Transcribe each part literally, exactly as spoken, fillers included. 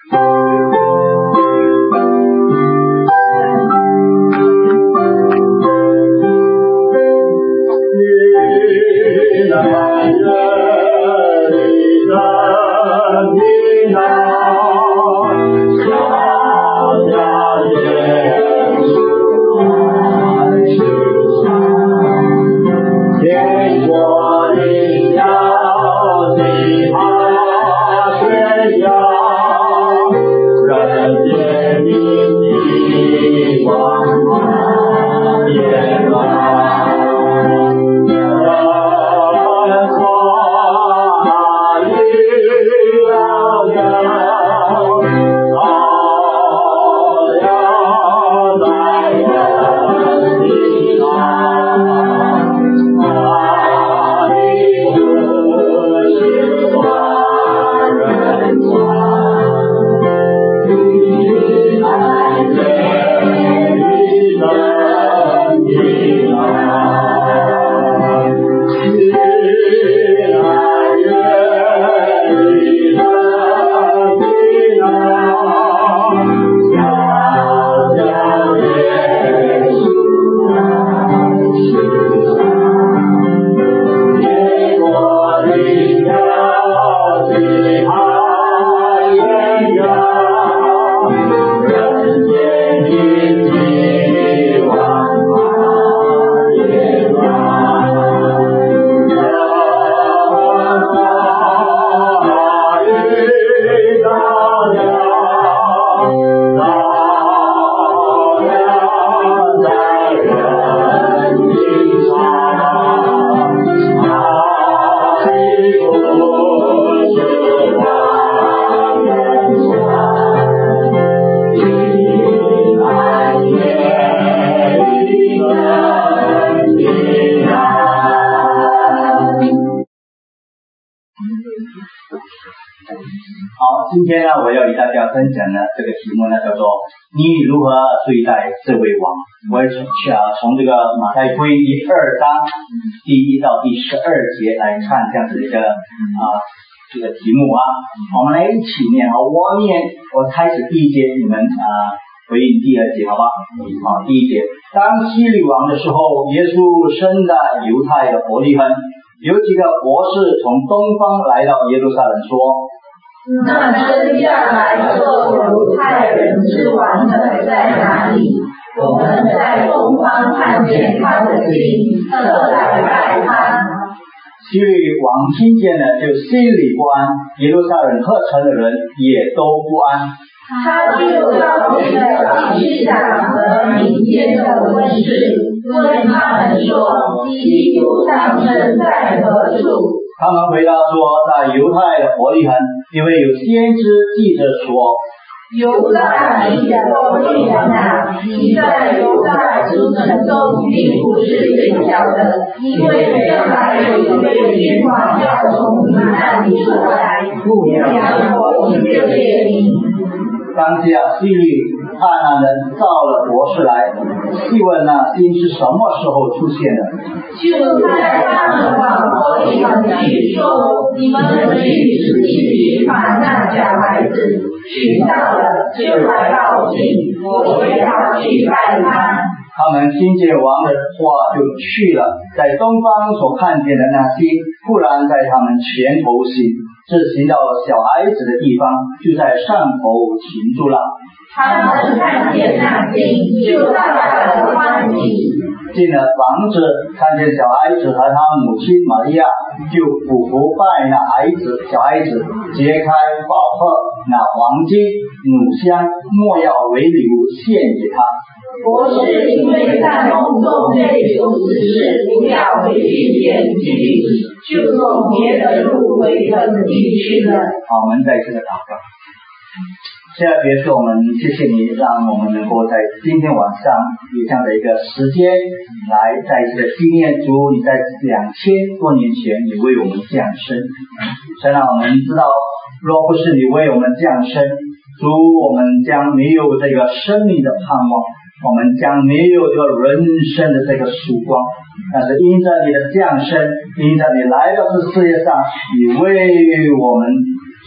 今天呢，我要与大家分享的这个题目呢，叫做你如何对待这位王。我要从从这个马太福音第二章第一到第十二节来看这样子的一个啊这个题目啊，我们来一起念啊，我念我开始第一节，你们啊回应第二节，好吧？好，第一节，当希律王的时候，耶稣生在犹太的伯利恒，有几个博士从东方来到耶路撒冷说。 那生下来做犹太人之王的在哪里？我们在东方看见他的心，特来拜他。 希律王听见了，就心里不安，耶路撒冷合城的人也都不安。 他就召集了司长和民间的文士，问他们说：基督降生在何处？ 他们回答说，在犹太的伯利恒，因为有先知记着说， 犹大民的伯利恒啊，你在犹大诸城中并不是最小的，因为将来有一位君王要从你那里出来，将我以色列民。 当下希律暗暗的召了博士来，细问那星是什么时候出现的。 就在他们往伯利恒去，说：你们去一起把那小孩子寻到了，就来报信，我也要去拜他。 他们听见王的话就去了，在东方所看见的那星，忽然在他们前头行，至行到小孩子的地方，就在上头停住了。 他们看见那星，就大大的欢喜。 进了房子，看见小孩子和他母亲玛利亚，就俯伏拜那孩子。小孩子揭开宝盒，拿黄金、乳香、没药为礼物献给他。 博士因为在梦中被主指示不要回去见基督，就从别的路回城里去了。 好，我们再次的祷告。现在别说我们谢谢你，让我们能够在今天晚上有这样的一个时间来再一次的纪念主，你在两千多年前你为我们降生。虽然我们知道，若不是你为我们降生，主，我们将没有这个生命的盼望，我们将没有这个人生的这个曙光。但是因着你的降生，因着你来到这世界上，你为我们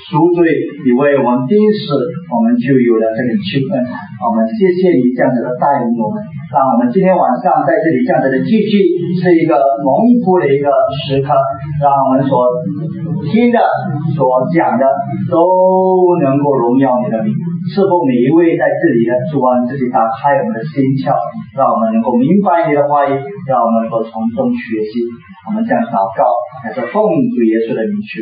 赎罪，你为我们钉死，我们就有了这个救恩。我们谢谢你这样子的带领我们，让我们今天晚上在这里这样子的聚聚，是一个蒙福的一个时刻，让我们所听的、所讲的都能够荣耀你的名。是否每一位在这里的主啊，自己打开我们的心窍，让我们能够明白你的话语，让我们能够从中学习。我们这样祷告，还是奉主耶稣的名求。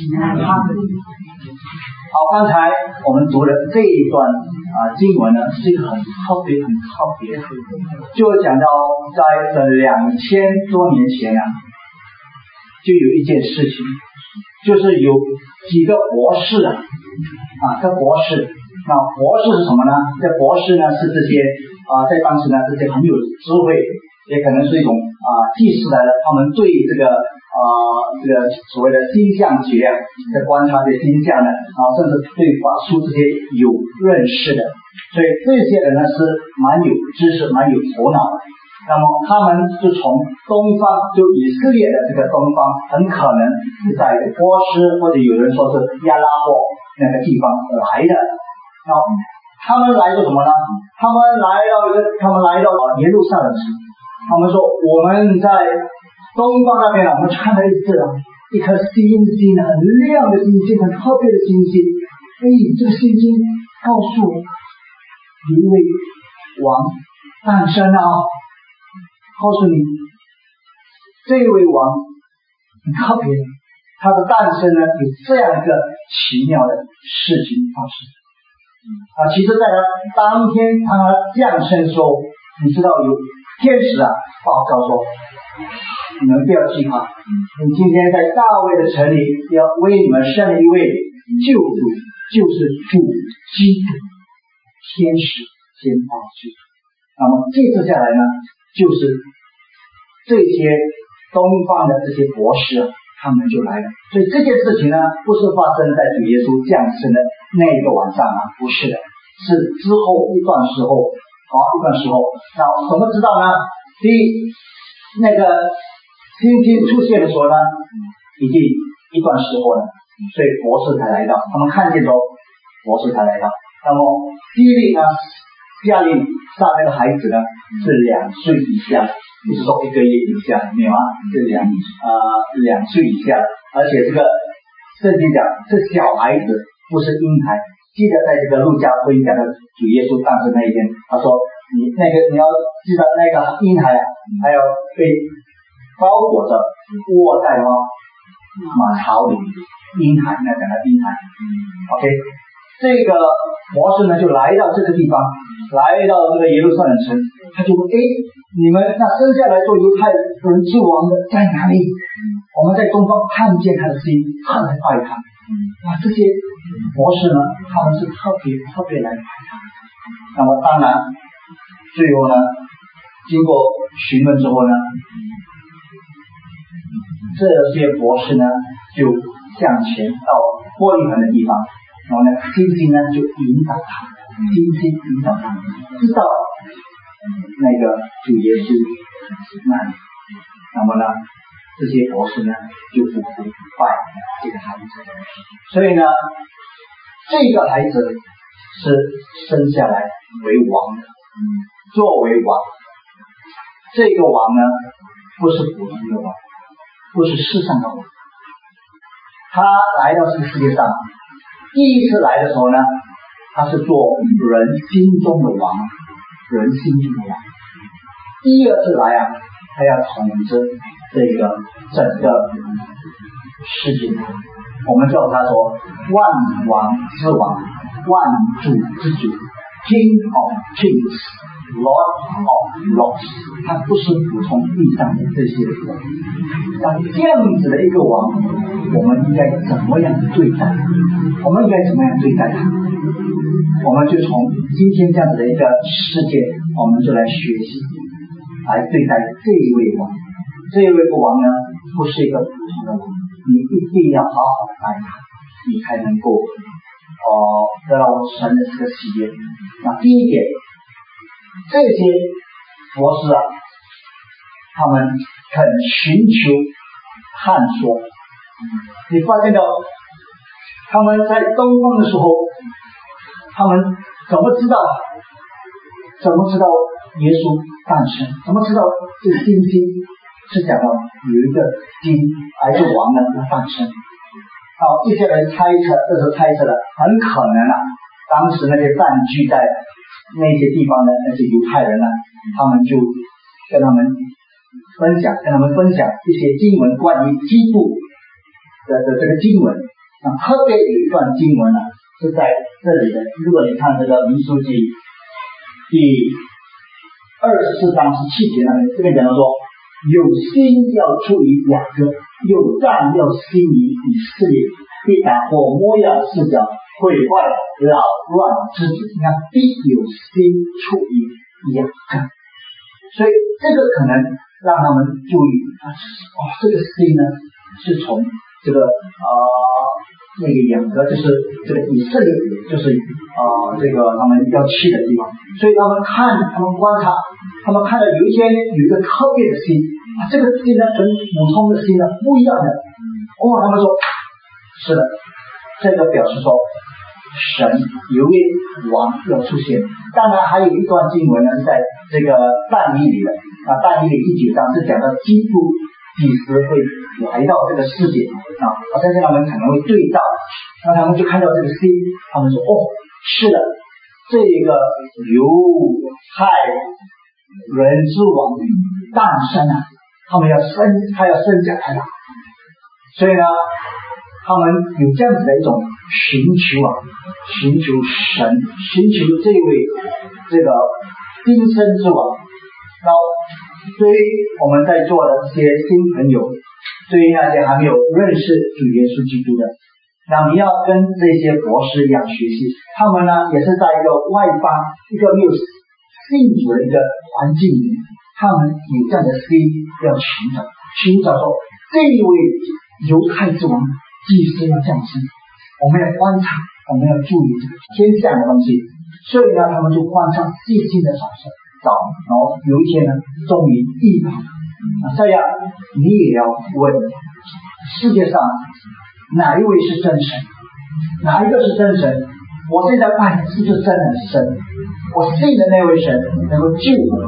好，刚才我们读的这一段啊经文呢，是一个很特别、很特别的，就讲到在这两千多年前啊，就有一件事情，就是有几个博士啊，啊，这博士。那博士是什么呢？这博士呢是这些啊、呃，在当时呢这些很有智慧，也可能是一种啊、呃、祭司来了，他们对这个啊、呃、这个所谓的星象学啊，在观察这星象呢，啊甚至对法术这些有认识的，所以这些人呢是蛮有知识、蛮有头脑的。那么他们就从东方，就以色列的这个东方，很可能是在波斯或者有人说是亚拉伯那个地方来的。那他们来做什么呢？他们来到一个，他们来到耶路撒冷城。他们说我们在东方那边啊，我们看到一只一颗星星，很亮的星星，很特别的星星。哎，这个星星告诉我，有一位王诞生了。告诉你，这位王很特别，他的诞生呢有这样一个奇妙的事情发生。啊，其实在他当天他降生的时候，你知道有天使啊报告说，你们不要惧怕，你今天在大卫的城里要为你们生了一位救主，就是主基督。天使先报去，那么这次下来呢，就是这些东方的这些博士啊，他们就来了。所以这件事情呢，不是发生在主耶稣降生的那个晚上啊，不是的，是之后一段时候，好一段时候。那怎么知道呢？第一，那个星星出现的时候呢，已经一段时候了，所以博士才来到，他们看见了博士才来到。那么第一例呢，家里上那个孩子呢是两岁以下，不是说一个月以下，没有啊，是两啊两岁以下，而且这个圣经讲是小孩子，不是婴孩。记得在这个路加福音讲的主耶稣诞生那一天，他说你那个你要记得那个婴孩还要被包裹着卧在吗马槽里，婴孩那讲的婴孩 ，OK。这个博士呢就来到这个地方，来到这个耶路撒冷城，他就问：哎，你们那生下来做犹太人之王的在哪里？我们在东方看见他的心，特来拜他。哇，这些博士呢，他们是特别特别来拜他。那么当然，最后呢，经过询问之后呢，这些博士呢就向前到伯利恒的地方。然后呢，星星呢就引导他，星星引导他，知道那个主耶稣那里。那么呢，这些博士呢就不不拜这个孩子。所以呢，这个孩子是生下来为王的，作为王。这个王呢，不是普通的王，不是世上的王，他来到这个世界上。第一次来的时候呢，他是做人心中的王，人心中的王。第二次来啊，他要统治这个整个世界。我们叫他说万王之王，万主之主 ，King of Kings，Lord of Lords。他不是普通地上的这些人。那这样子的一个王，我们应该怎么样对待？我们应该怎么样对待他？我们就从今天这样子的一个事件，我们就来学习，来对待这一位王。这一位王呢，不是一个普通的王，你一定要好好的待他，你才能够哦得到神的这个喜悦。那第一点，这些博士啊，他们肯寻求探索。你发现到他们在东方的时候，他们怎么知道怎么知道耶稣诞生？怎么知道这个星星是讲到有一个金还是王呢要诞生？好，这些人猜测，这时候猜测了，很可能啊，当时那些占据在那些地方的那些犹太人呢，他们就跟他们分享，跟他们分享一些经文，关于基督的的这个经文。啊，特别有一段经文呢、啊，是在这里的。如果你看这个民数记第二十四章十七节那里，这边讲到说，有心要出于雅各，有杖要兴于以色列，必打破摩押四角，毁坏扰乱之子。你看，必有心出于雅各，所以这个可能让他们注意啊，哦，这个心呢是从这个呃那个雅各，就是这个以色列，就是呃这个他们要去的地方，所以他们看，他们观察，他们看到有一些有一个特别的心啊，这个心呢跟普通的心呢不一样的。哦，他们说是的，这个表示说神有一位王要出现。当然还有一段经文呢，在这个但以理的啊，但以理第九章是讲到基督几时会来到这个世界啊，我相信他们可能会对照，那他们就看到这个心，他们说哦，是的，这个犹太人之王诞生啊，他们要生，他要生下来了，所以呢，他们有这样子的一种寻求啊，寻求神，寻求这位这个今生之王。然后对于我们在座的这些新朋友，对于那些还没有认识主耶稣基督的，那你要跟这些博士一样学习，他们呢也是在一个外邦一个没有信主的一个环境里，他们有这样的心要寻找，寻找说这一位犹太之王几时要降生，我们要观察，我们要注意这个天象的东西，所以呢他们就观察细心的找找找，然后有一天呢终于遇到了。这样你也要问世界上哪一位是真神，哪一个是真神，我现在拜是不是真的神，我信的那位神能够救我，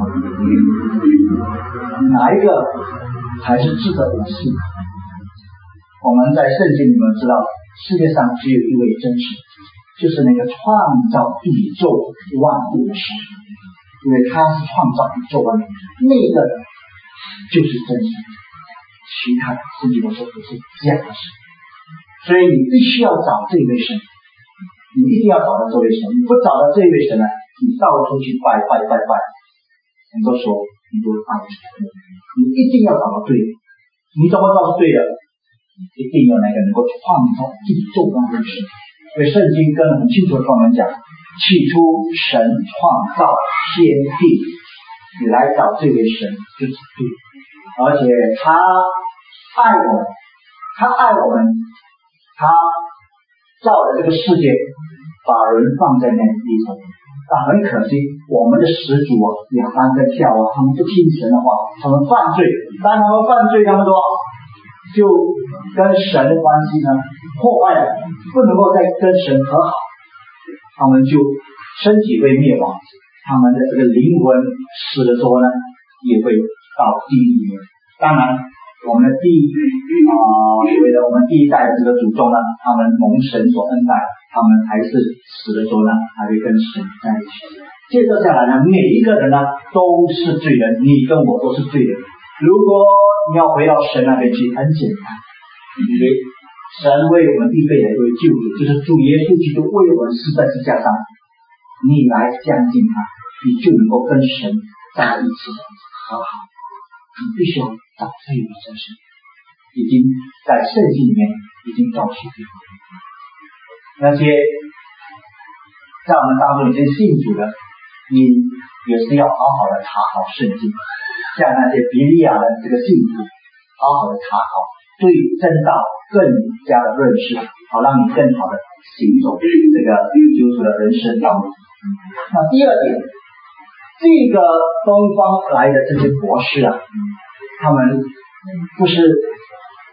哪一个才是值得我信。我们在圣经里面知道世界上只有一位真神，就是那个创造宇宙万物的神，因为他是创造宇宙万物，那个就是真神，其他的圣经都说不是假的神。所以你必须要找这位神，你一定要找到这位神，你不找到这位神呢，你到处去拜拜拜拜，很多时候你就会拜错，你一定要找到对的。你怎么知道是对的？一定要那个能够创造宇宙万物的神。所以圣经跟很清楚的跟我们讲，起初神创造天地，你来找这位神就是对，而且他爱我们，他爱我们，他造了这个世界，把人放在那里头。但很可惜，我们的始祖啊，亚当跟夏娃，他们不听神的话，他们犯罪。当他们犯罪，他们说就跟神的关系呢破坏了，不能够再跟神和好，他们就身体会灭亡，他们的这个灵魂死的时候呢，也会到地狱里面。当然，我们的第一啊，所谓的我们第一代的这个祖宗呢，他们蒙神所恩待，他们还是死的时候呢，还会跟神在一起。接着下来呢，每一个人呢都是罪人，你跟我都是罪人。如果你要回到神那边去，很简单，因为神为我们预备了一位救主，就是主耶稣基督为我们死在十字架上，你来相信他，你就能够跟神在一起和好。你必须要找这一位真神，已经在圣经里面已经告诉你，那些在我们当中已经信主的，你也是要好好的查好圣经，像那些比利亚的这个信徒，好好的查好，对真道更加的认识，好让你更好的行走这个救主的人生道路。那第二点，这个东方来的这些博士啊，他们不是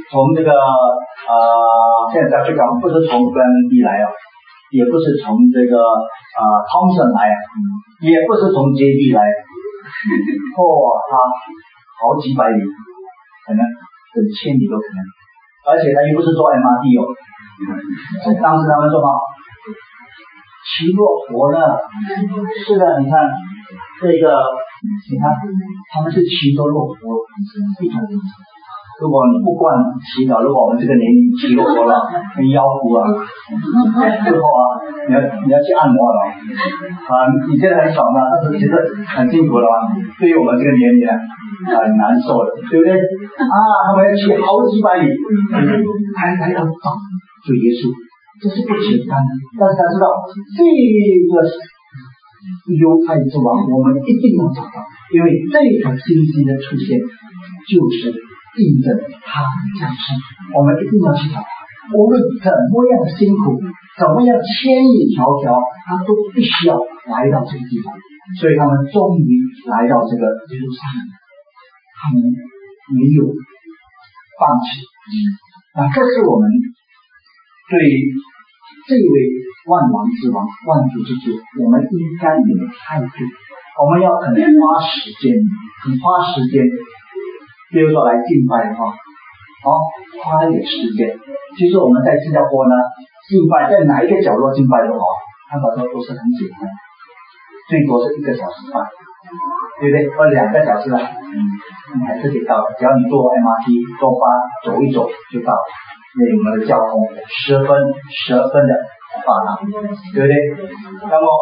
从这个呃，现在去讲，不是从 Glenn 来哦，也不是从这个呃 Thompson 来，也不是从 J B 来，哦，他好几百里，可能整千里都可能，而且他又不是做 M R T 哦，当时他们说嘛，骑骆驼呢，是的，你看这个，你看他们是骑着骆驼一种。如果你不惯骑的，如果我们这个年龄骑骆驼了，你腰骨啊，最后啊，你要你要去按摩了啊！你现在很爽啊，但是其实很辛苦了啊。对于我们这个年龄啊，很难受的，对不对？啊，他们要骑好几百里，还来到找主耶稣，这是不简单的。但是他知道这个犹太之王，我们一定要找到，因为这个信息的出现就是印证他的降生，我们一定要去找他。无论怎么样的辛苦，怎么样千里迢迢，他都必须要来到这个地方。所以他们终于来到这个耶路撒冷，他们没有放弃。那这是我们对这位万王之王、万主之主，我们应该有的态度。我们要肯花时间，肯花时间。比如说来敬拜的话，哦，花一点时间。其实我们在新加坡呢，敬拜在哪一个角落敬拜的话，看到都都是很简单，最多是一个小时半，对不对？或两个小时了，嗯，你还是可以到的。只要你坐 M R T 坐巴走一走就到了。因为我们的交通十分十分的发达，对不对？那么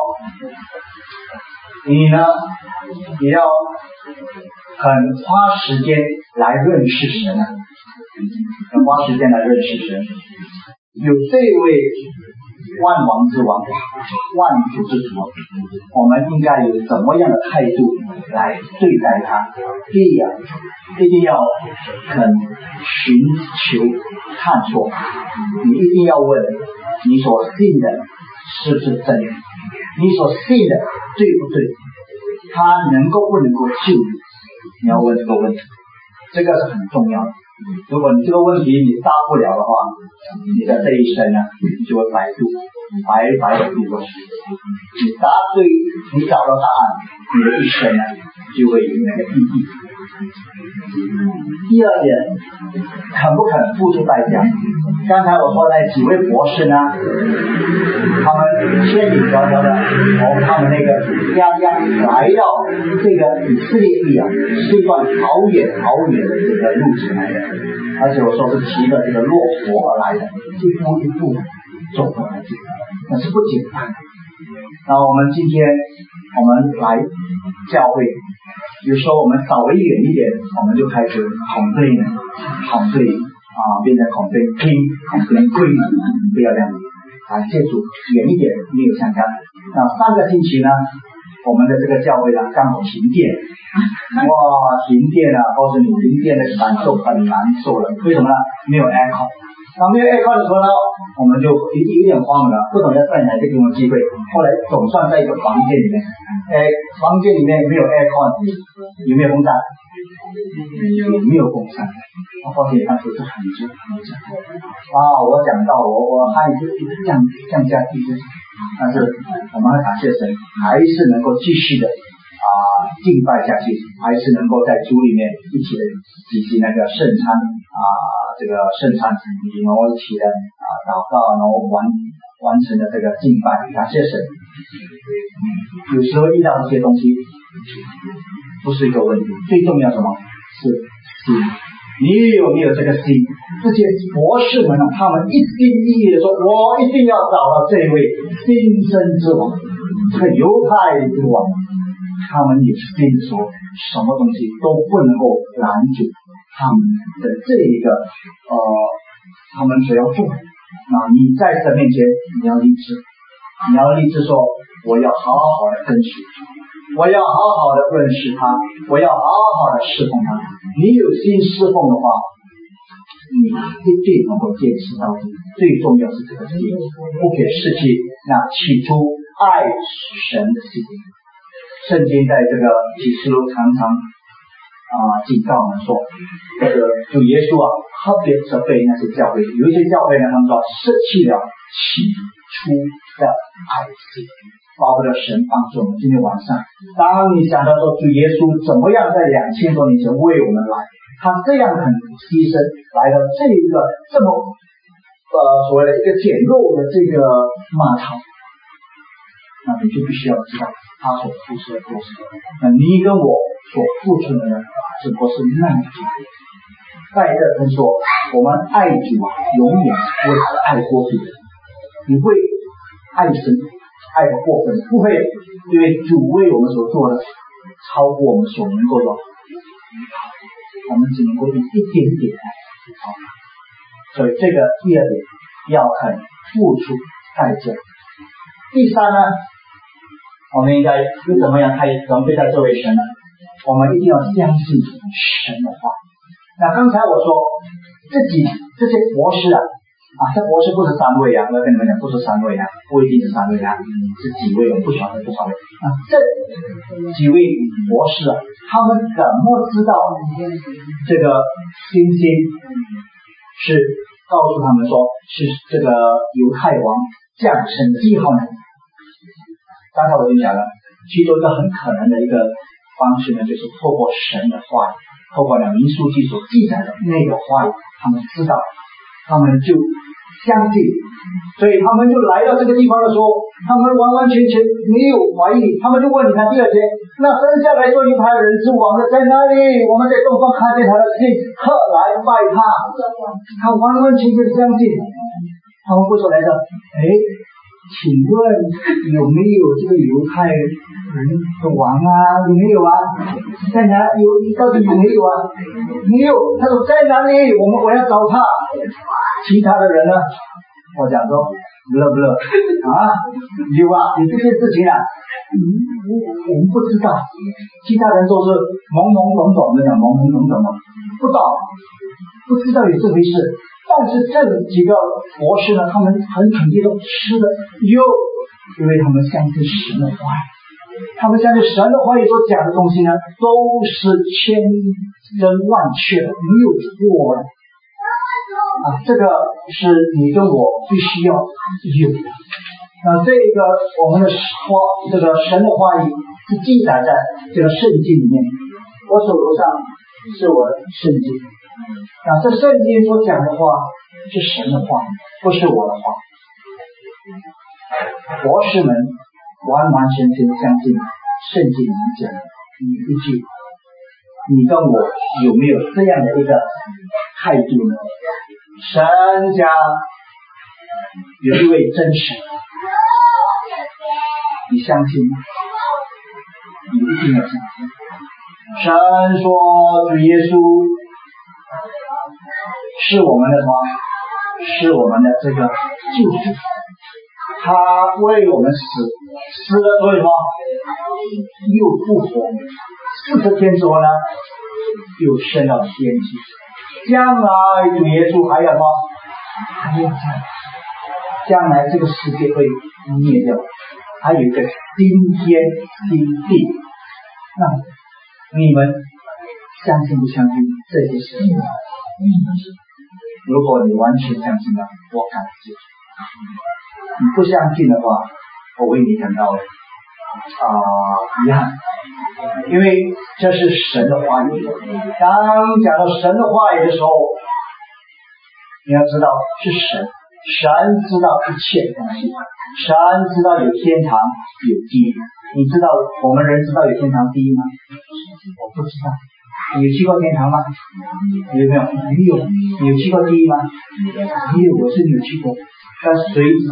你呢，也要很花时间来认识神啊，很花时间来认识神。有这位万王之王、万主之主，我们应该有怎么样的态度来对待他？第一啊，一定要肯寻求探索，你一定要问你所信的是不是真理，你所信的对不对，他能够不能够救你，你要问这个问题，这个是很重要的。如果你这个问题你答不了的话，你的这一生呢，你就会白度，白白的度过去。你答对，你找到答案，你的一生呢就会有那个意义。第二点，肯不肯付出代价？刚才我说的几位博士呢，他们千里迢迢的从他们那个家乡来到这个以色列地啊，是一段好远好远的这个路程来的。而且我说是骑着这个骆驼而来的，一步一步走过来的，那是不简单的。然后我们今天我们来教会，有时候我们稍微远一点，我们就开始 complain complain 啊，变成 complain king complain queen， 不要这样啊，借主远一点没有相干。那上个星期呢，我们的这个教会呢刚好停电，哇，停电了，告诉你停电的感受很难受了。为什么呢？没有 aircon。那没有 aircon 的时候呢，我们就有有点慌了，不懂要在哪个地方聚会。后来总算在一个房间里面，哎，房间里面没有 aircon， 有没有风扇？也没有风扇。我发现当时是很热很热啊！我讲到我我还是降降价地震，但是我们很感谢神，还是能够继续的啊敬拜下去，还是能够在主里面一起的举行那个圣餐啊，这个圣餐，然后一起的啊祷告，然后完完成了这个敬拜，感谢神。有时候遇到这些东西不是一个问题，最重要什么？是心。你有没有这个心？这些博士们啊，他们一心一意的说，我一定要找到这位新生之王，这个犹太之王。他们有心的说，什么东西都不能够拦阻他们的这一个呃，他们所要做的。那你在神面前，你要立志，你要立志说，我要好好的跟随，我要好好的认识他，我要好好的侍奉他。你有心侍奉的话，你一定能够坚持到底。最重要是这个心，不可失去那起初爱神的心。圣经在这个启示录常常啊、呃、警告我们说，这个主耶稣啊特别责备那些教会，有一些教会呢，他们说失去了起初的爱心。包括了神帮助我们。今天晚上，当你想到说主耶稣怎么样在两千多年前为我们来，他这样很牺牲来到这一个这么呃所谓的一个简陋的这个码头，那你就必须要知道他所付出的多少。那你跟我所付出的呢，只不过是那么多。在这分说，我们爱主啊，永远不会爱过主的。你会爱神爱的过分，不会因为主为我们所做的超过我们所能够的，我们只能够用一点点来超。所以这个第二点要肯付出代价。第三呢，我们应该又怎么样看怎么对待这位神呢？我们一定要相信神的话。那刚才我说自己这些博士啊啊，这博士不是三位啊，我要跟你们讲，不是三位啊，不一定是三位啊，是几位，我不晓得多少位啊。这几位博士啊，他们怎么知道这个星星是告诉他们说是这个犹太王降生的记号呢？刚才我已经讲了，其中一个很可能的一个方式呢，就是透过神的话语，透过了民数记所记载的那个话语，他们知道，他们就相信，所以他们就来到这个地方的时候，他们完完全全没有怀疑，他们就问，你看第二节，那生下来做犹太人之王的在哪里？我们在东方看见他的信，特来拜他。他完完全全相信。他们不说来着，哎，请问有没有这个犹太人的王啊？有没有啊？在哪有？到底有没有啊？没有。他说在哪里？我们我要找他。其他的人呢？我讲说不乐不乐啊，有啊，有这件事情啊，嗯，我们不知道，其他人都是懵懵懂懂的讲，懵懵懂懂的，不知道，不知道有这回事。但是这几个博士呢，他们很肯定都吃的有，因为他们相信神的话语，他们相信神的话语所讲的东西呢，都是千真万确的，没有错的。啊，这个是你跟我必须要有的。那这个我们的话，这个神的话语是记载在这个圣经里面。我手头上是我的圣经，啊，这圣经所讲的话是神的话，不是我的话。博士们完完全全相信圣经里面讲的每一句。你跟我有没有这样的一个态度呢？神家有一位真神，你相信吗？你一定要相信。神说主耶稣是我们的什么？是我们的这个救主，他为我们死，死了所以什么？又复活，四十天之后呢，又升到天去。将来主耶稣还要什么？还要再来。将来这个世界会灭掉，还有一个新天新地。那你们相信不相信这些事情？如果你完全相信了，我感谢主。你不相信的话，我为你感到啊、呃、遗憾。因为这是神的话语。当讲到神的话语的时候，你要知道是神，神知道一切东西，神知道有天堂有地狱。你知道我们人知道有天堂地狱吗？我不知道。你有去过天堂吗？有没有？没有。你有去过地狱吗？没有，我是没有去过。但是谁知道？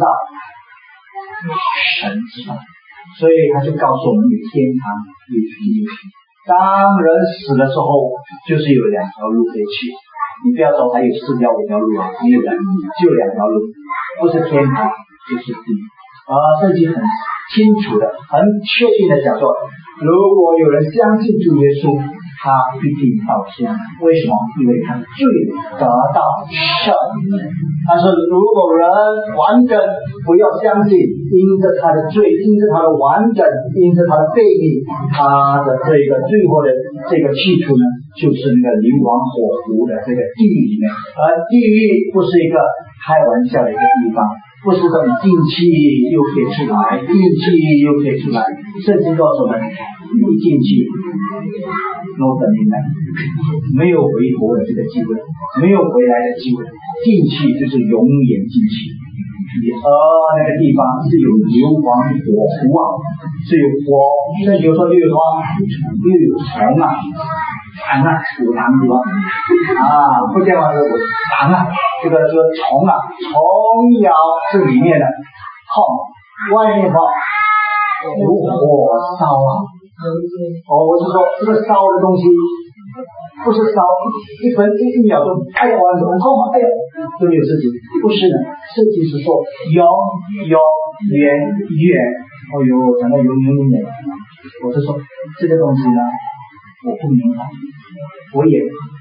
神知道。所以他就告诉我们有天堂有地狱。当人死的时候，就是有两条路可以去。你不要说还有四条五条路啊，没有的，就两条路，不是天堂就是地狱。而圣经很清楚的、很确定的讲说，如果有人相信主耶稣，他必定到天堂。为什么？因为他罪得到赦免。但是如果人完整不要相信，因着他的罪，因着他的完整，因着他的悖逆，他的这个最后的这个去处呢， 就是那个硫磺火湖的这个地狱里面，而地狱不是一个开玩笑的一个地方，不是说你进去又可以出来，进去又可以出来。圣经告诉我们，一进去 no turning back， 没有回头的这个机会，没有回来的机会，进去就是永远进去。而那个地方是有硫磺火湖啊，是有火，所以有时候就有什么，又有虫啊、蝉啊、有糖地方啊，不见得是有糖啊，这个这个虫啊，虫咬是里面的痛，外面的有火烧啊。哦，我是说这个烧的东西不是烧一分一一秒钟，哎呀，我很痛，哎呀，就没有事情，不是的，事情是说永永远远，哦哟，讲到永永远远，我是说这个东西呢，我不明白，我也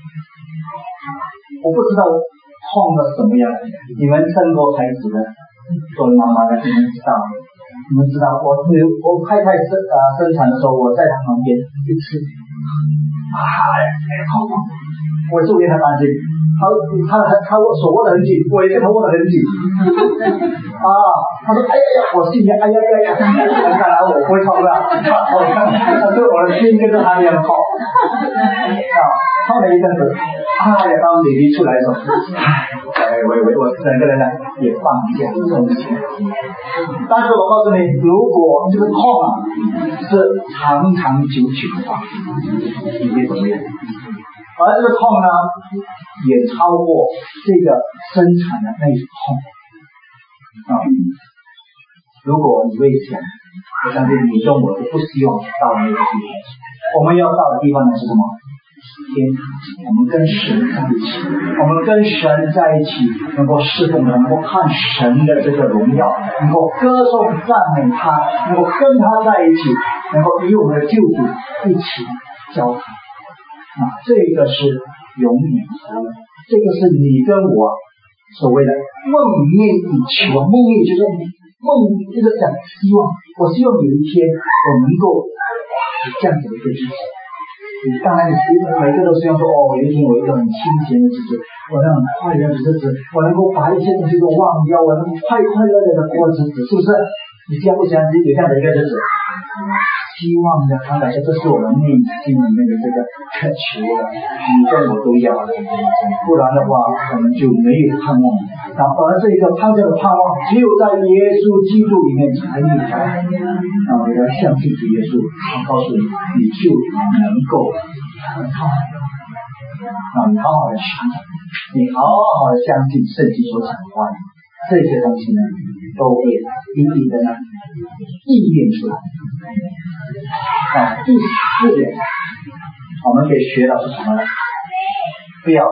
我不知道痛的什么样，你们生过孩子的，做妈妈的你们知道。你们知道我我太太生啊生产的时候，我在她旁边一次，啊呀，好痛！我是为她担心，她她她握手握得很紧，我也跟她握得很紧。啊，她说哎呀呀，我心里哎呀呀呀，看来我不会痛的，但是我的心跟着她一样痛。啊，痛了一阵子，哎呀，当弟弟出来的时候，哎，我我我整个人呢也放下松懈。但是我告诉你，如果这个痛啊是长长久久的话，你会怎么样？而这个痛呢，也超过这个生产的那种痛啊。如果你会想，我相信你跟我都不希望到那个地方。我们要到的地方呢是什么？天堂，我们跟神在一起，我们跟神在一起，能够侍奉他，能够看神的这个荣耀，能够歌颂赞美他，能够跟他在一起，能够与我们的救主一起交谈。啊，这个是永远的，这个是你跟我所谓的梦寐以求，梦寐就是梦，就是讲希望，我希望有一天我能够有这样子的一个日子。你当然你每个都希望说，哦，有一天我有一个很清闲的日子，我能很快乐的日子，我能够把一些东西都忘掉，我能快快乐乐的过日子，是不是？你相不相信有这样的一个日子？希望的看来，这是我们内心里面的这个渴求的，你跟我都要的，不然的话我们就没有盼望。而这个盼望的盼望只有在耶稣基督里面才有的。那我要相信主耶稣，他告诉你，你就能够很好啊，你好好的寻找，你好好的相信圣经所讲的话，这些东西呢都会一一的呢应验出来。啊，第四点，我们可以学到是什么呢？不要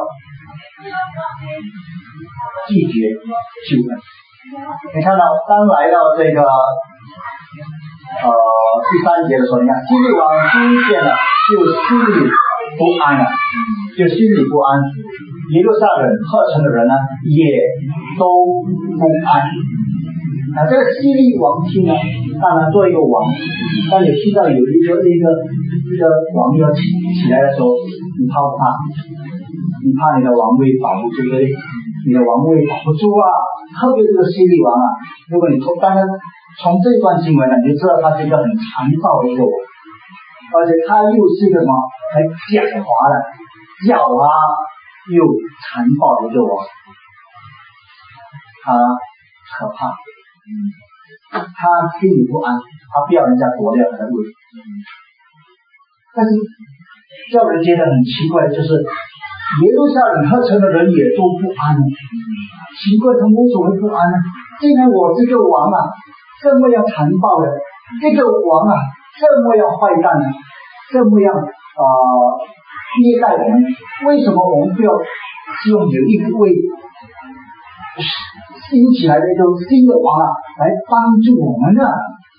拒绝救恩。你看到，当来到这个呃第三节的时候，你看希律王听见了，就心里不安了，就心里不安。耶路撒冷合城的人呢，也都不安。啊，这个希律王听呢，当然做一个王，当你听到有一个一个一个王要起起来的时候，你怕不怕？你怕你的王位保不住，对不对？你的王位保不住啊！特别这个希律王啊，如果你从当然从这段经文呢，你就知道他是一个很残暴的一个王，而且他又是一个什么很狡猾的、狡猾又残暴的一个王，他可怕。他心里不安，他不要人家夺掉他的位置。但是叫人觉得很奇怪的就是，耶路撒冷合城的人也都不安。奇怪，他们为什么会不安呢？既然我这个王啊，这么样残暴的，这个王啊，这么样坏蛋的，这么样呃虐待我们，为什么我们不要希望有一位兴起来的一个新的王啊，来帮助我们呢？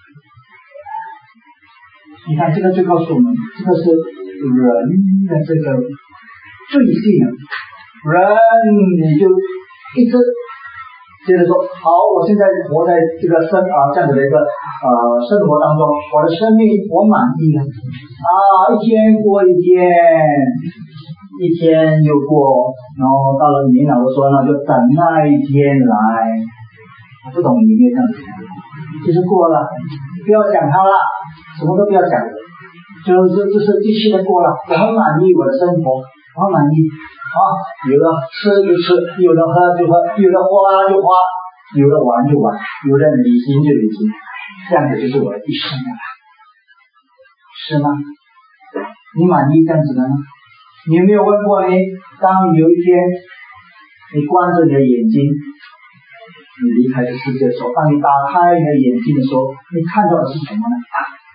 你看，这个就告诉我们，这个是人的这个罪性啊。人你就一直接着说，好，我现在活在这个生啊这样子的一个呃生活当中，我的生命我满意了啊，一天过一天， 一天又过，然后到了年老的时候呢，就等那一天来。我不懂你有没有这样子？就是过了，不要讲它了，什么都不要讲，就是就是继续的过了。我很满意我的生活，我很满意。啊，有的吃就吃，有的喝就喝，有的花就花，有的玩就玩，有的旅行就旅行，这样子就是我的一生了，是吗？你满意这样子的吗？你有没有问过你，当有一天你关着你的眼睛，你离开这世界的时候，当你打开你的眼睛的时候，你看到的是什么呢？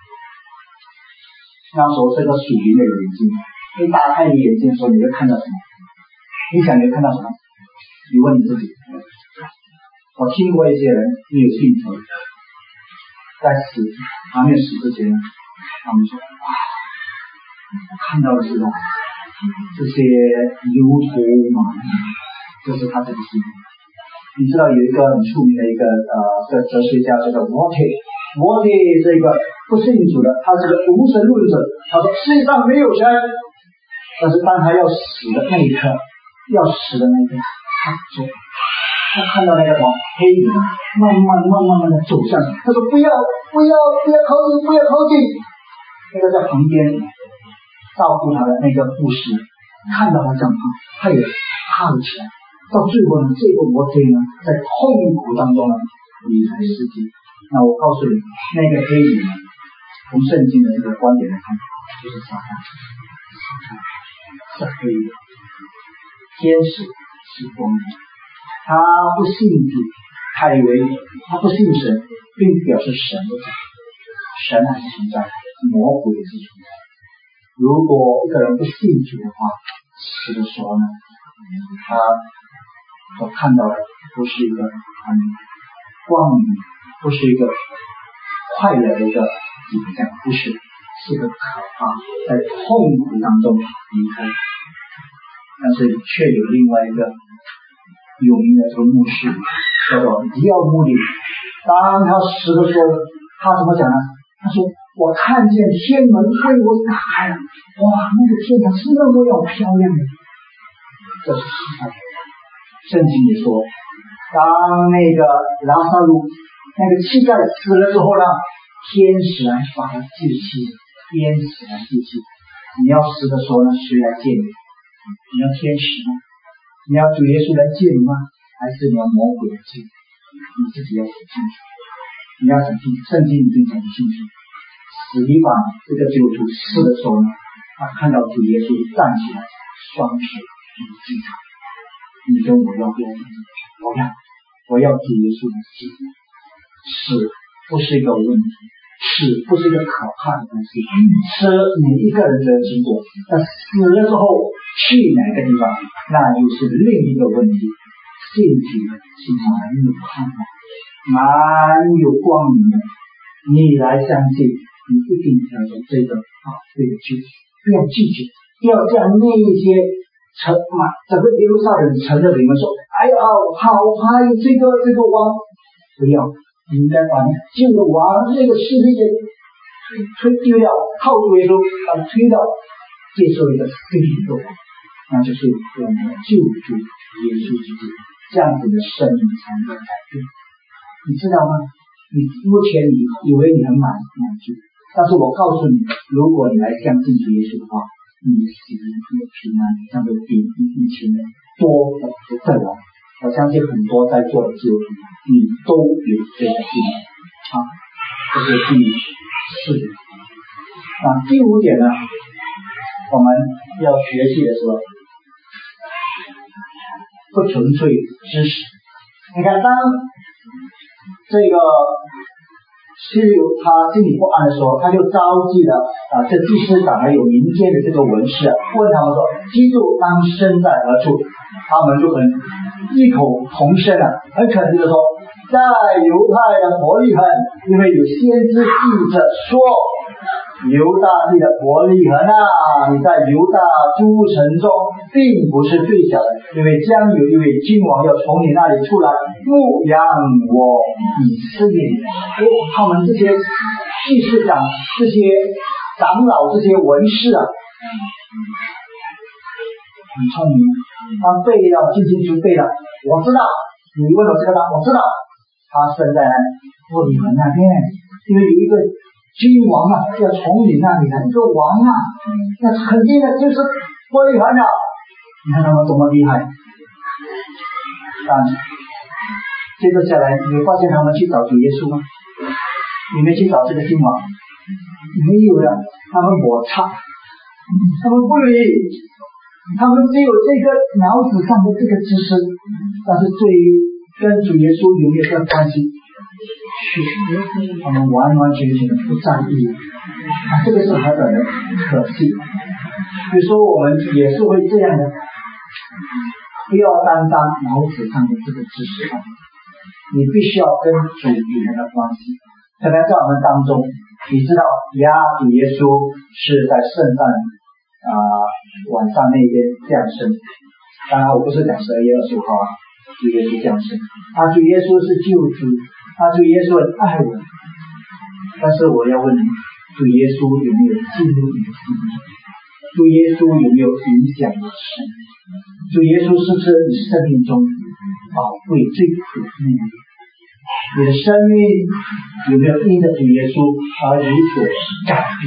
那时候是个属灵的眼睛，你打开你眼睛的时候，你会看到什么？你想你会看到什么？你问你自己。我听过一些人没有信主，在死还没有死之前，他们说哇，看到的是什么？这些牛头马面，这是他这个心。你知道有一个很出名的一个呃这个哲学家叫做沃特，沃特这个不信主的，他是个无神论者。他说世界上没有神，但是当他要死的那一刻，要死的那一刻，他说他看到那个什么黑影慢慢慢慢慢的走向他，他说不要不要不要靠近不要靠近。那个在旁边照顾他的那个护士看到他这样怕，他也怕了起来。到最后呢，这个摩天呢，在痛苦当中呢离开世界。那我告诉你，那个黑影呢，从圣经的这个观点来看，就是撒旦，是黑的。天使是光明，他不信主，他以为他不信神，并不表示神不在，神还是存在，魔鬼也是存在。如果一个人不信主的话，死的时候呢，他所看到的不是一个很光明，不是一个快乐的一个景象，不是，是个可怕，在痛苦当中离开。但是却有另外一个有名的这个牧师叫做迪奥穆里，当他死的时候，他怎么讲呢？他说我看见天门为我打开了，哇，那个天堂是那么样漂亮的。这是实在的。圣经也说，当那个拉萨路那个乞丐死了之后呢，天使来把他祭祀，天使来祭祀。你要死的时候呢，谁来见你？你要天使吗？你要主耶稣来见你吗？还是你要魔鬼来见你？你自己要想清楚，你要想清楚，圣经已经讲清楚。死里把这个基督徒死的时候呢，他看到主耶稣站起来，双手举起他，你跟我要不要？我要，我要主耶稣的死。死不是一个问题，死不是一个可怕的东西，死每一个人都要经过，但死了之后去哪个地方，那又是另一个问题。信主是蛮有盼望，蛮有光明的。你来相信，你一定要有这个啊，这个拒绝，不要拒绝，不要像那一些城嘛，整个耶路撒冷城的人们说，哎呀，好，还有这个这个王，不要，你应该把旧的王那个势力给推丢掉，靠主耶稣把它推掉，接受一个新的王，那就是我们的救主耶稣基督，这样子的生命才能改变。你知道吗？你目前你以为你很满满足，但是我告诉你，如果你来相信主耶稣的话，你的喜乐、你的平安，将会比你以前的多的不得了。我相信很多在座的基督徒，你都有这个经验啊。这是第四点。啊，第五点呢，我们要学习的时候，不纯粹知识。你看，当这个希律他心里不安的时候，他就召集了啊这祭司长还有民间的这个文士，问他们说，基督当身在何处？他们就很异口同声啊，很肯定的说，在犹太的伯利恒，因为有先知记着说，犹大地的伯利恒啊，你在犹大诸城中并不是最小的，因为将有一位君王要从你那里出来牧养我以色列人。他们这些祭司长、这些长老、这些文士啊， 很聪明，他背了进进出背了，我知道你问我这个答案，我知道他生在伯利恒那边，因为有一个君王啊，要从你那里来一个王啊，那肯定的就是伯利恒了。你看他们多么厉害！但接着下来，你发现他们去找主耶稣吗？你没去找这个君王？没有的，他们摩擦，他们不理，他们只有这个脑子上的这个知识，但是对于跟主耶稣有没有这个关系，他们完完全全的不在意，啊，这个是何等的可惜！比如说我们也是会这样的，不要单单脑子上的这个知识，你必须要跟主与人的关系。可能在我们当中，你知道呀，主耶稣是在圣诞啊、呃、晚上那天降生，当然我不是讲十二月二十五号啊，主耶稣降生，啊，主耶稣是救主，啊，主耶稣很爱我，但是我要问你，主耶稣有没有进入你的心中？主耶稣有没有影响你的生命？主耶稣是不是你生命中宝贵最可贵的？你的生命有没有因着主耶稣而有所改变？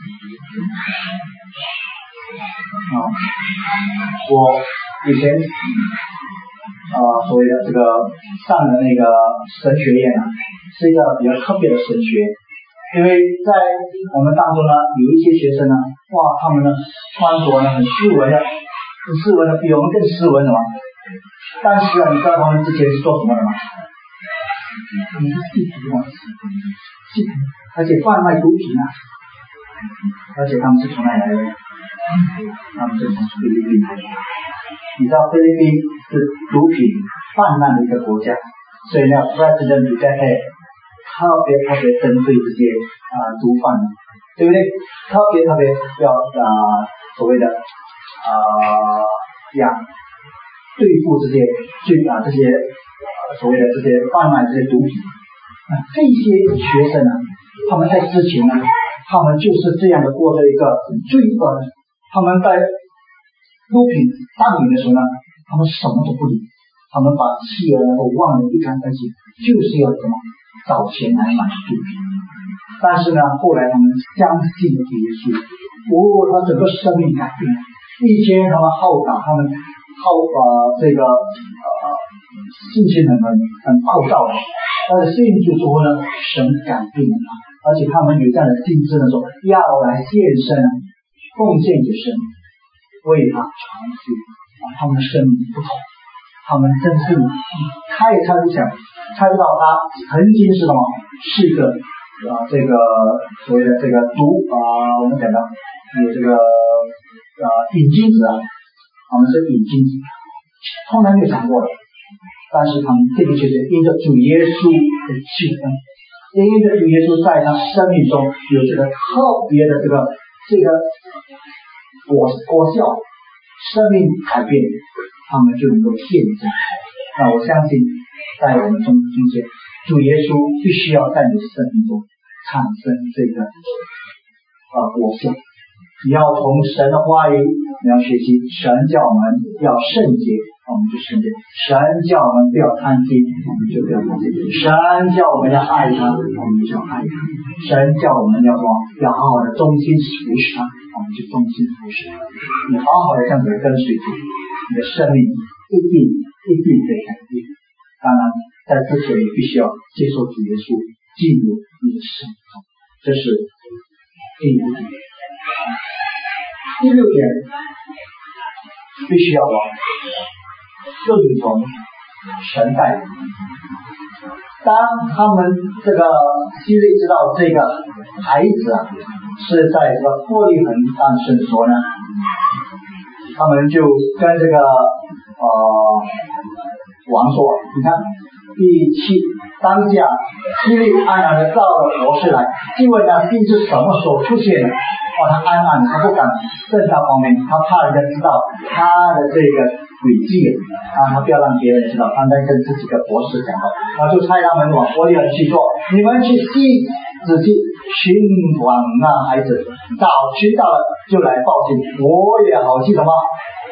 啊，我以前啊、呃、所谓的这个上的那个神学院啊，是一个比较特别的神学，因为在我们当中呢，有一些学生呢，哇，他们呢穿着呢很斯文的，很斯文的，比我们更斯文的嘛。但是啊，你知道他们之前是做什么的吗？你是吸毒吗？吸毒，而且贩卖毒品啊！而且他们是从哪里来的？他们是从菲律宾来的。你知道菲律宾是毒品泛滥的一个国家，所以呢 ，President Duterte 特别特别针对这些啊、呃、毒贩，对不对？特别特别要啊、呃、所谓的啊呀、呃、对付这些罪啊这些。所谓的这些贩卖这些毒品，啊，这些学生呢，他们在之前呢，他们就是这样的过着一个罪恶的，他们在毒品当领的时候呢，他们什么都不理，他们把妻儿能够忘得一干二净，就是要什么找钱来买毒品。但是呢，后来他们相信了主耶稣，哦，他整个生命改变了。以前他们好打，他们好呃这个呃。性情很很很暴躁的，但是信主之后呢，神改变了他，而且他们有这样的心智呢，说要来献身，奉献给神，为他传福音啊，他们的生命不同，他们真是猜也猜不想，猜不到他曾经是什么，是一个啊这个所谓的这个毒啊、呃，我们讲的有这个啊瘾君子啊，我们是瘾君子，从来没有想过的。但是他们这个就是因着主耶稣的救恩，因着主耶稣在他生命中有这个特别的这个这个果果效，生命改变，他们就能够见证。那我相信，在我们中中间，主耶稣必须要在你的生命中产生这个呃果效。你要从神的话语，你要学习神叫我们要圣洁，我们就圣洁；神叫我们不要贪心，我们就不要贪心；神叫我们要爱他，我们就要爱他；神叫我们要说要好好的忠心服侍他，我们就忠心服侍他。你好好的这样子跟随主，你的生命一定一定会改变。当然，在之前你必须要接受主耶稣进入你的生命中，这是第五点。第六点，必须要往顺从神带领。当他们这个希律知道这个孩子啊是在这个伯利恒诞生的时候呢，他们就跟这个呃王说，你看第七当下希律安然的召了博士来，就问他病是什么时候出现的。哦，他暗暗他不敢正大方面，他怕人家知道他的这个诡计啊，他不要让别人知道，他在跟自己的博士讲话，然后就差他们往伯利恒去说，你们去细仔细寻访那孩子，找寻到了就来报信，我也好去什么好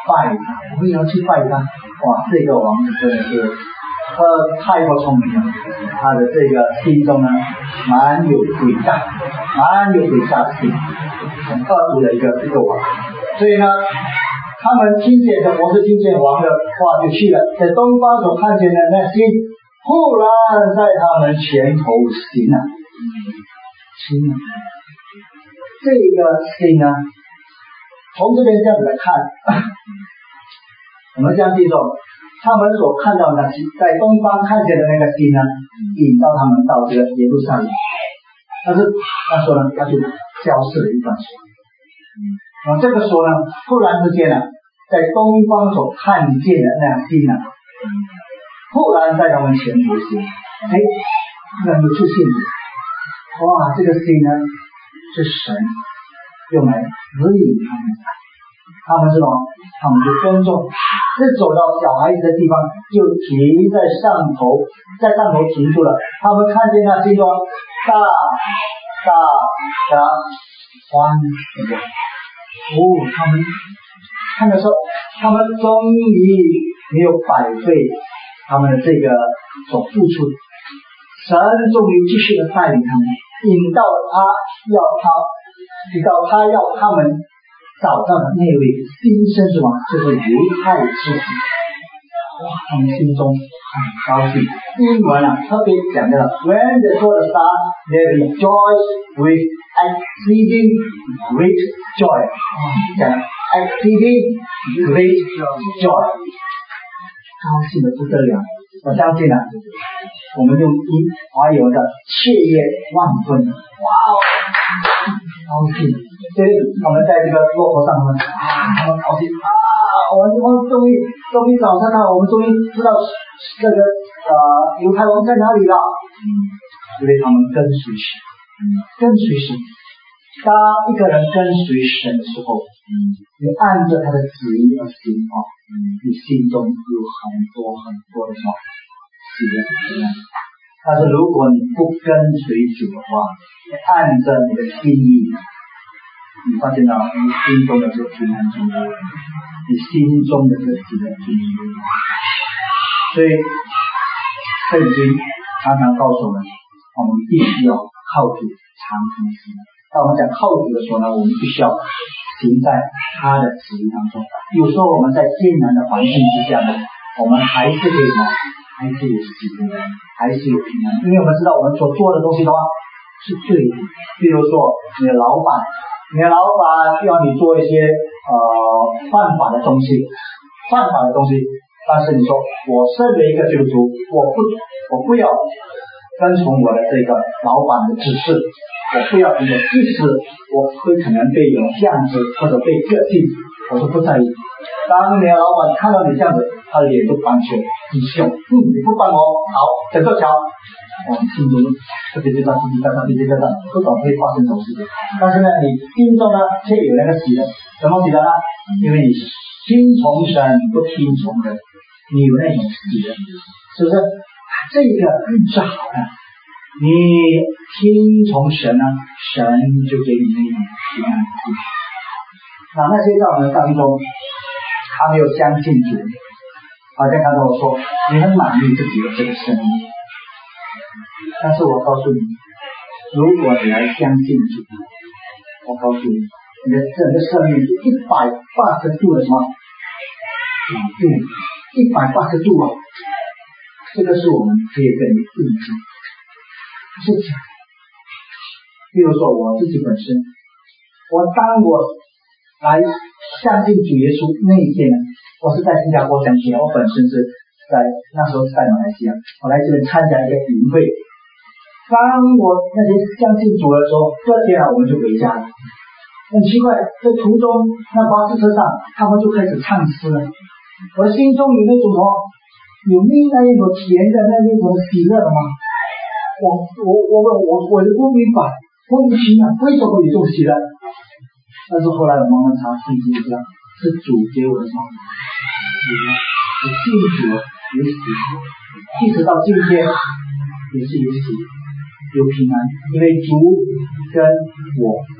拜他，我也要去拜他。哇，这个王子真的是呃太过聪明了，他的这个心中呢蛮有诡诈，蛮有诡诈的心，很恶毒的一个一个王。所以呢，他们听见这博士听见王的话就去了，在东方所看见的那星忽然在他们前头行了，行了。这个星呢，从这边这样子来看，我们这样记住，他们所看到的在东方看见的那个星呢，引到他们到这个耶路撒冷，但是那时候呢，他就消失了一段时间。啊，这个时候呢，突然之间呢，在东方所看见的那个星呢，忽然在他们前头行，哎，突然就出现了，哇，这个星呢是神用来指引他们，他们知道，他们就跟踪，是走到小孩子的地方，就停在上头，在上头停住了。他们看见那星光大大的欢喜，哦，他们看的时候，他们终于没有白费他们的这个所付出，神终于继续的带领他们，引到他要他，直到他要他们找到的那位新生之王，就是犹太之子。哇，他们心中很高兴。英文啊特别讲的了 ，When they saw the star, they rejoiced with exceeding great joy。讲 exceeding great joy， 高兴的不得了。我相信啊，我们用英华语的雀跃万分，哇哦，高兴！所以我们在这个骆驼上面啊，他们高兴啊，我们终于终于找到他，我们终于知道这个呃犹太王在哪里了。嗯，因为他们跟随神，跟随神。当一个人跟随神的时候，嗯，你按着他的旨意而行哦，嗯，你心中有很多很多的什么喜悦平安。但是如果你不跟随主的话，你按着你的心意，你发现到你心中的这个平安主，你心中的这个喜悦平安。所以圣经常常告诉我们，我们必须要靠主常常行。当我们讲靠主的时候呢，我们必须要行在他的旨意当中。有时候我们在艰难的环境之下呢，我们还是可以什么，还是有喜悦，还是有平安，因为我们知道我们所做的东西的话是对的。比如说你的老板，你的老板要你做一些呃犯法的东西，犯法的东西，但是你说我身为一个基督徒，我不我不要跟从我的这个老板的指示，我不要，我即使我会可能被有这样子或者被个性，我都不在意。当你的老板看到你这样子，他的脸就板起来，很凶，嗯，你不帮我，好，整个桥，我们心中特别知道，滴滴答答，滴滴答答，不懂会发生什么事情。但是呢，你心中呢却有那个喜乐，什么喜乐呢？因为你听从神，不听从人，你有那种喜乐，是不是？这个是好的。你听从神呢，神就给你那种平安。那那些在我们当中还没有相信主，好像刚才我说你很满意自己的这个生命，但是我告诉你，如果你来相信主，我告诉你，你的整个生命是一百八十度的什么转变，一百八十度啊！这个是我们可以跟你印证。是假的。比如说我自己本身，我当我来相信主耶稣那一天，我是在新加坡讲起来，我本身是在那时候是在马来西亚，我来这边参加一个营会。当我那天相信主的时候，这天啊我们就回家了。很奇怪，在途中那巴士车上，他们就开始唱诗了。我的心中有那种什么，有那那一种甜的那一种喜乐的吗？我我我我我我不明白，莫名其妙为什么有这种喜乐？但是后来我慢慢查圣经，知道是主给我的什么？我信主有喜，一直到今天也是有喜有平安，因为主跟我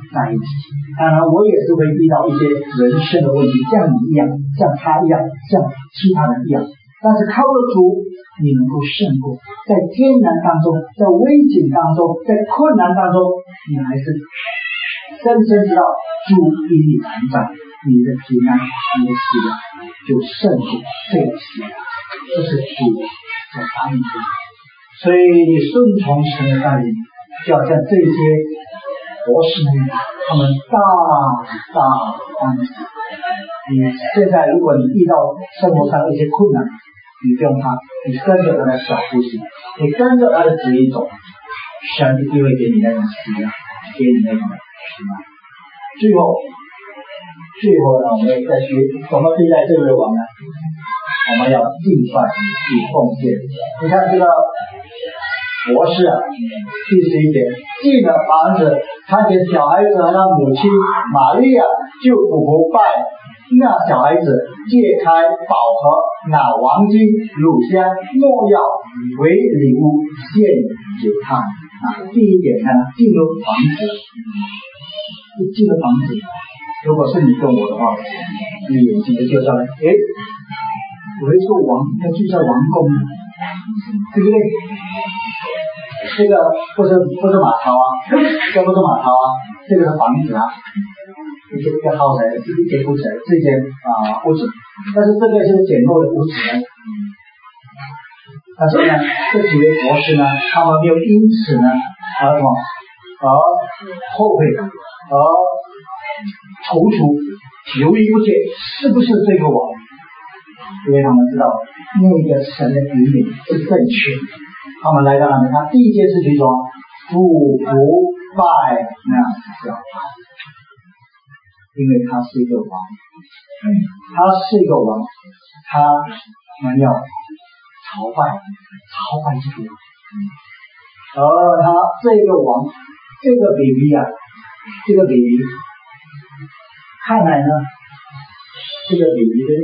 在一起。当然我也是会遇到一些人生的问题，像你一样，像他一样，像其他人一样，但是靠着主你能够胜过，在艰难当中，在危险当中，在困难当中，你还是深深知道主与你同在，你的平安，你的喜乐就胜过这个喜乐，这是主所答应的。所以你顺从神的带领，就好像这些博士们，他们大大欢喜。你现在如果你遇到生活上一些困难，你不用怕，你跟着他的小步行，你跟着他的旨意走，神一定会给你那种喜乐，给你那种平安。最后，最后呢，我们再学怎么对待这位王呢？我们要敬拜与奉献。你看这个博士啊，第十一点，进了房子，看见小孩子和他母亲玛利亚，就俯伏拜。那小孩子揭开宝盒，拿黄金、乳香、没药为礼物献给他。啊，第一点呢，进入房子，一进了房子，如果是你跟我的话，你眼睛就叫上来，诶，有一个王，他就在王宫，对不对？这个不是不是马槽啊，这不是马槽啊，这个是房子啊，一些一个豪宅，一间屋子，这间啊屋子，但是这个是简陋的屋子呢。但是呢，这几位博士呢，他们没有因此呢而什么而后悔，而踌躇，犹豫不决，是不是这个王？因为他们知道那个神的引领是正确的。他们来到那边，他第一件事情说俯伏拜那小孩，因为他是一个王，他是一个王，他们要朝拜朝拜这个王，而他这个王，这个 baby 啊，这个 baby 看来呢，这个 baby 的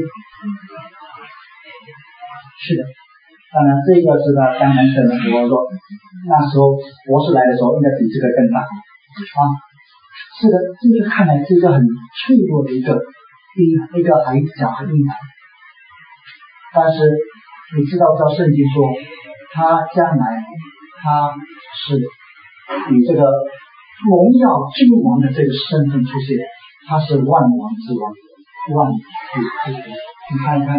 是的。当然，这个是他刚才生的时候说，那时候博士来的时候应该比这个更大啊。是的，这个看来是一个很脆弱的一个一一个孩小孩婴孩，但是你知道，照圣经说，他将来他是以这个荣耀君王的这个身份出现，他是万王之王，万主之主。你看一看。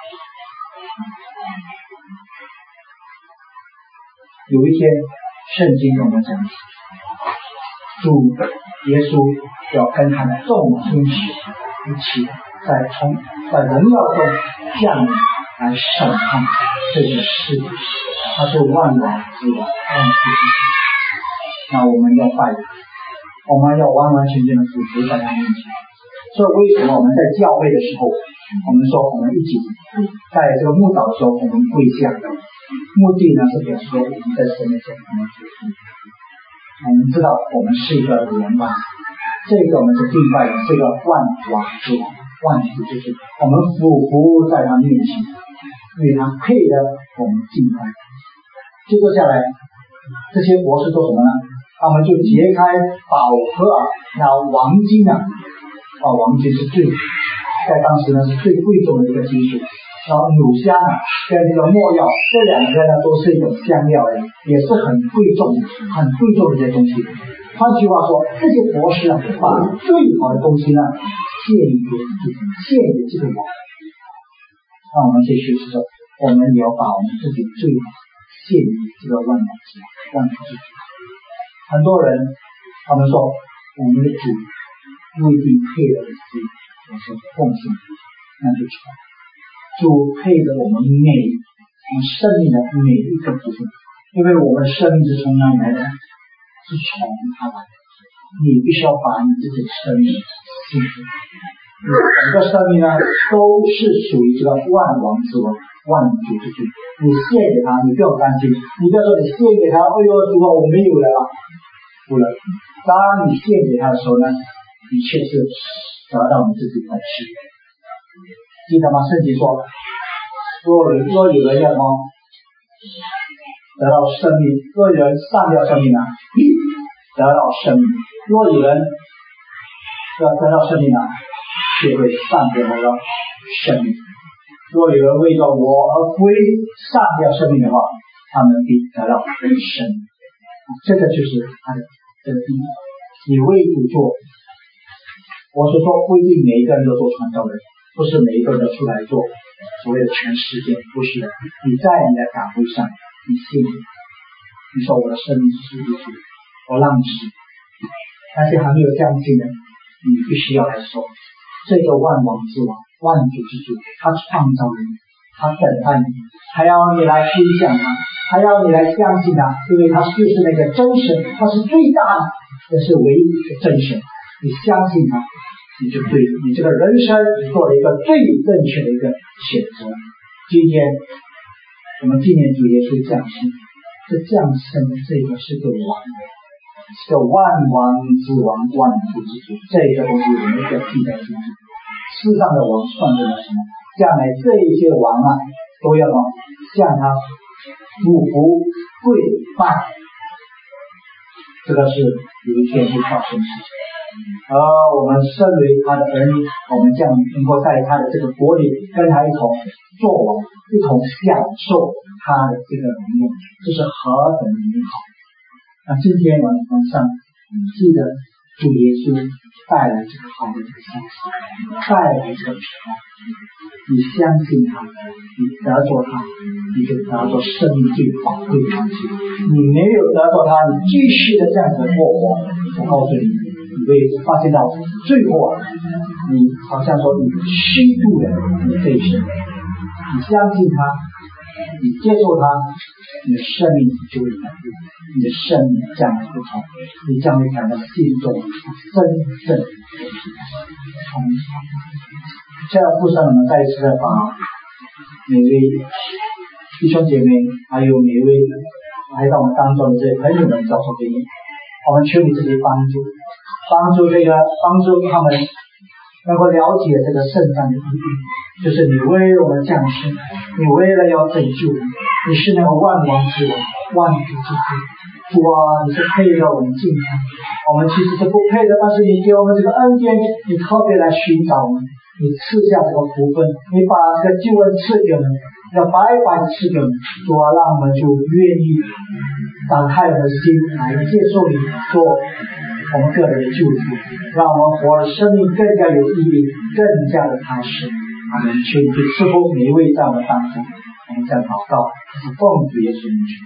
有一天，圣经跟我们讲，主耶稣要跟他的众天使一起在从在荣耀中降临来审判这个世界，他是万王之王，万主之主。那我们要拜他，我们要完完全全的俯伏在他面前。所以为什么我们在教会的时候，我们说我们一起在这个慕道的时候，我们跪下，目的呢是表示说我们在神的前面，我们知道我们是一个人吧，这个我们是敬拜的，这个万王之王，万主之主，我们俯伏在他面前，因为他配得我们敬拜。接着下来，这些博士做什么呢？他们就揭开宝盒啊，那黄金啊，啊黄金是最在当时呢是最贵重的一个金属。然后乳香啊跟这个没药这两个呢都是一种香料的，也是很贵重很贵重的一些东西。换句话说，这些博士啊把最好的东西呢献给自己，献给这个王。那我们这学习说，我们也要把我们自己最好献给这个万王之王，万主之主。很多人他们说我们的主不一定配得起我说奉献，那就错。主配得我们每我们生命的每一个部分，因为我们的生命是从哪里来的？是从他来的。你必须要把你自己的生命献给他，整个生命呢都是属于这个万王之王、万主之主。你献给他，你不要担心，你不要说你献给他，哎呦主啊我没有了啊，不了。当你献给他的时候呢，你却是得到你自己的喜悦。记得吗？圣经说，若有若有人要什么得到生命，若有人丧掉生命呢，得到生命；若有人要得到生命啊，却会丧掉那个生命。若有人为着我而归丧掉生命的话，他们必得到人生。这个就是他的这个意义。你为主做，我是说不一定每一个人都做传道人，不是每一个人都出来做所谓的全世界，不是的。你在你的岗位上，你信，你说我的生命是属于主，我让你死。但是还没有这样信的，你必须要来说，这个万王之王、万主之主，他创造你，他等待你，还要你来分享他，还要你来相信他，因为他就是那个真神，他是最大的，也是唯一的真神。你相信他，你就对你这个人生做了一个最正确的一个选择。今天我们纪念主耶稣降生，这降生这个是个王，是个万王之王、万主之主，这个东西我们要记在心里。世上的王算得了什么？将来这些王啊，都要向他俯伏跪拜，这个是有一天会发生的事情。而我们身为他的儿女，我们将能够在他的这个国里跟他一同作王，一同享受他的这个荣耀，这是何等的美好。那今天晚晚上记得主耶稣带来这个好的这个消息，带来这个平安，你相信他，你得着他，你就得着生命最宝贵的东西。你没有得着他，你继续的这样子过活，我告诉你，你会发现到最后啊，你好像说你虚度了你这一生。你相信他，你接受他，你的生命就会改变，你的生命将会不同，你将会感到心中真正的从这样附上我们再一次的把每位弟兄姐妹还有每位来到我们当中的这些朋友们交托给你，我们求你自己帮助帮助这个帮助他们能够了解这个圣诞的意义，就是你为我们降生，你为了要拯救我们，你是那个万王之王、万主之主。主啊，你是配得我们敬拜，我们其实是不配的，但是你给我们这个恩典，你特别来寻找我们，你赐下这个福分，你把这个救恩赐给我们，要白白的赐给我们。主啊，让我们就愿意打开我们的心来接受你做我们个人的救主，让我们活的生命更加有意义，更加的踏实。阿门。求你去赐福每一位在我们当中，我们在祷告，是奉主耶稣名求。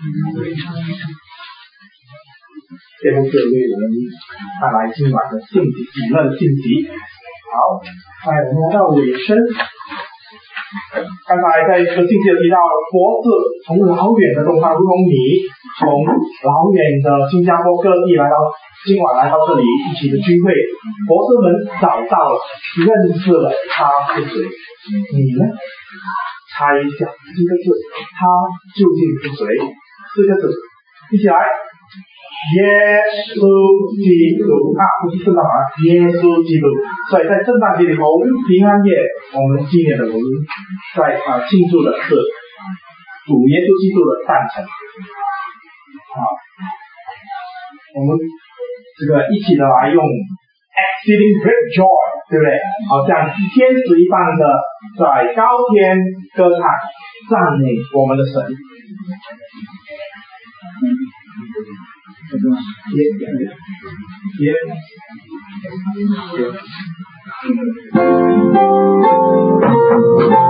最后是为我们带来今晚的信息，喜乐的信息。好，在我们到尾声，刚才在这个信息提到，博士从老远的东方，如同你从老远的新加坡各地来到，今晚来到这里一起的聚会，博士们找到了、认识了他是谁。你呢？猜一下这个字，他究竟是谁？四个字，一起来。耶稣基督啊，不是圣诞啊，耶稣基督。所以在圣诞节里头，平安夜，我们纪念的我们在啊庆祝的是主耶稣基督的诞辰。啊，我们这个一起的来用 exceeding great joy， 对不对？好像天使一般的在高天歌唱赞美我们的神。也也也也